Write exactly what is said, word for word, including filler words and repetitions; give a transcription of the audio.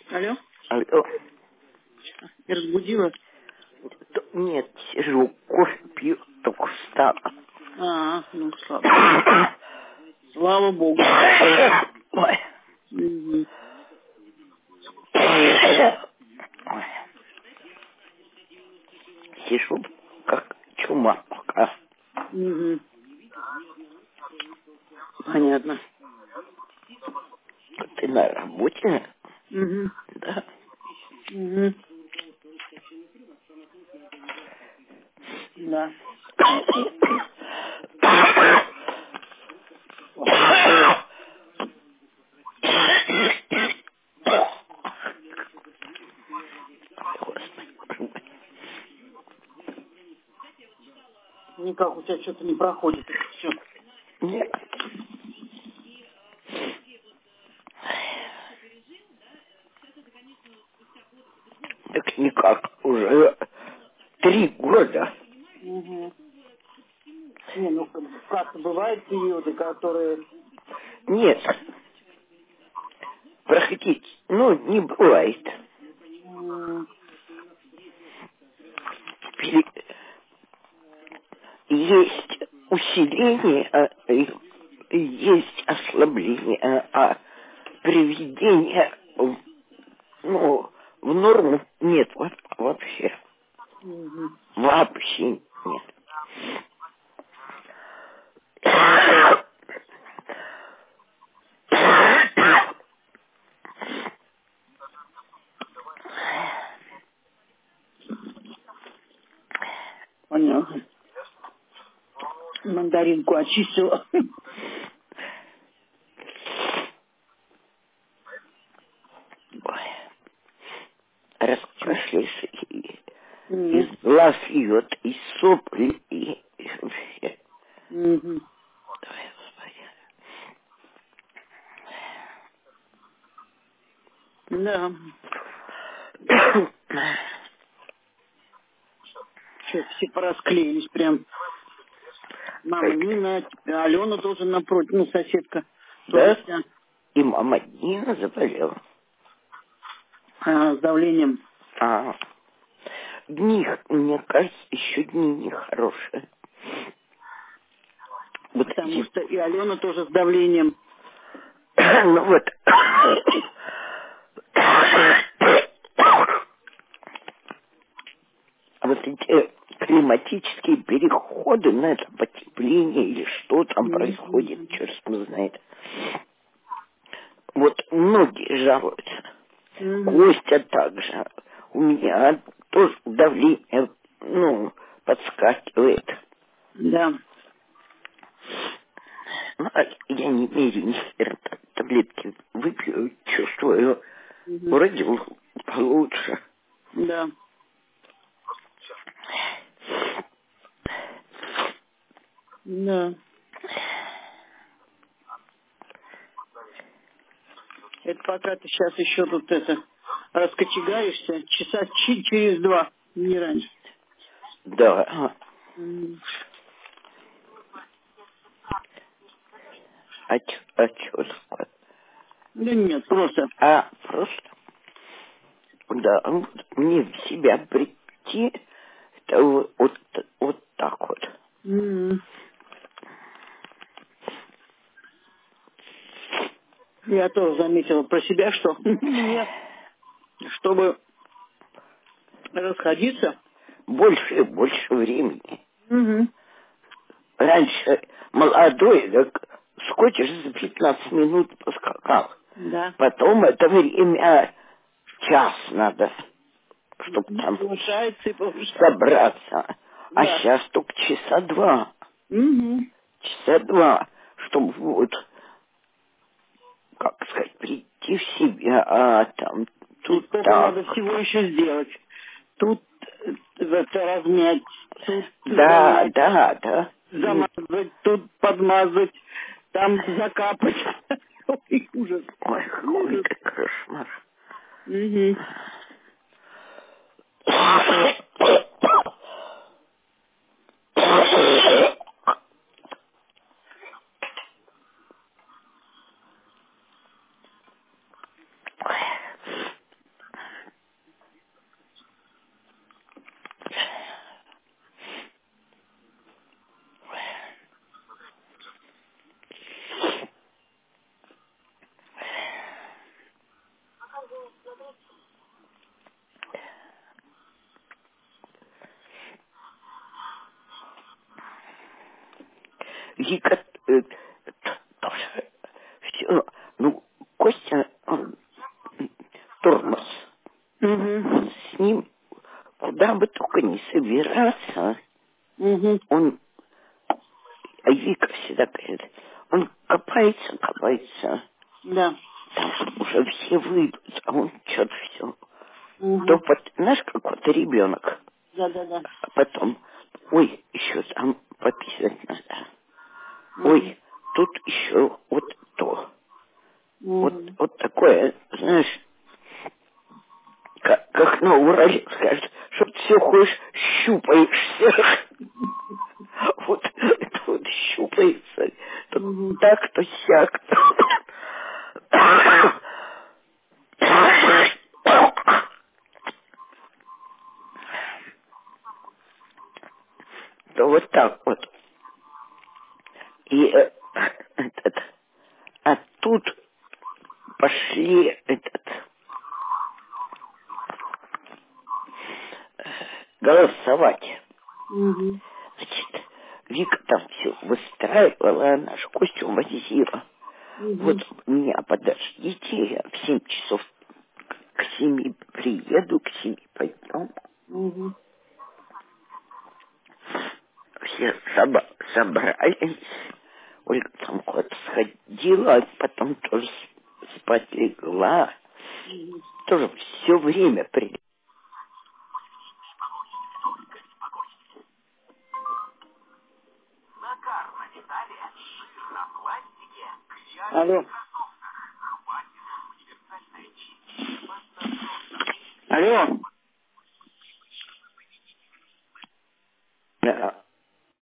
Алло? Алло. Я разбудила? Да нет, сижу, кофе пью, только встала. А, ну слава. Слава Богу. Ой. Угу. Ой. Сижу, как чума пока. Угу. Понятно. Ты на работе? Угу. Да. Угу. Да. Никак у тебя что-то не проходит. Все. Нет. Так никак, уже три года. Угу. Не, ну как-то бывают периоды, которые... Нет. Проходить, ну, не бывает. м, Пере- Есть усиление, а, и есть ослабление, а приведение, в- ну, в норму нет во- вообще. угу. Вообще нет. Понятно. Мандаринку очистила. Ой, раскашляешься, и из Нет. глаз льет, из сопли, и, и вообще. Угу. Давай, Да. Господи. Что, все порасклеились прям. Мама Нина, Алена тоже напротив, ну, соседка тоже Да? вся И мама Нина заболела. а, с давлением. А, дни, мне кажется, еще дни нехорошие. Вот Потому эти, что и Алена тоже с давлением. ну вот, вот эти климатические переходы, на это потепление или что там происходит, Мгм. черт его знает. Вот многие жалуются. Мгм. Костя также. У меня тоже давление, ну, подскакивает. Да. Ну, а я не мерю, ни хера, таблетки выпью, чувствую, Мгм. вроде л- получше. Да. Да. Это пока ты сейчас еще тут это раскочегаешься, часа чи- через два, не раньше. Да. М. А чё, а чё такое? Да нет, просто. А, просто, да, вот мне в себя прийти, это вот, вот, вот так вот. М. Я тоже заметила про себя, что мне, чтобы расходиться. Больше и больше времени. Мгм. Раньше молодой, так скотиш за пятнадцать минут поскакал. Да. Потом это время час надо, чтобы И там повышается, и повышается. собраться. А Да. сейчас только часа два. Угу. Часа два, чтобы вот, как сказать, прийти в себя, а там И тут сколько надо так. всего еще сделать. Тут э, это размять, тут Да, замять, да, да. И, замазать, тут подмазать, там закапать. Ой, ужас. ой, какой Ужас. это кошмар. Угу. Вика э, тоже все. Ну, Костя, он тормоз. Угу. С ним куда бы только не собираться, Угу. он, а Вика всегда говорит, он копается, копается, Да. там уже все выйдут, а он что-то все. То Угу. под, знаешь, как вот ребенок, Да, да, да. а потом, ой, еще там пописать надо, Угу. ой, тут еще вот то. Вот, Угу. вот такое, знаешь, как, как на Урале скажет, что ты все ходишь, щупаешься. Вот это вот щупается. То Угу. так, то сяк. То вот так вот. И э, этот, а тут пошли этот голосовать. Угу. Значит, Вика там все выстраивала, наш Костю возила. Вот Угу. меня подождите, я в семь часов к семи приеду, к семи пойдем. Угу. Все соба- собрались. Ольга там куда-то сходила, а потом тоже спать легла. Тоже все время при... Алло. Алло. Да.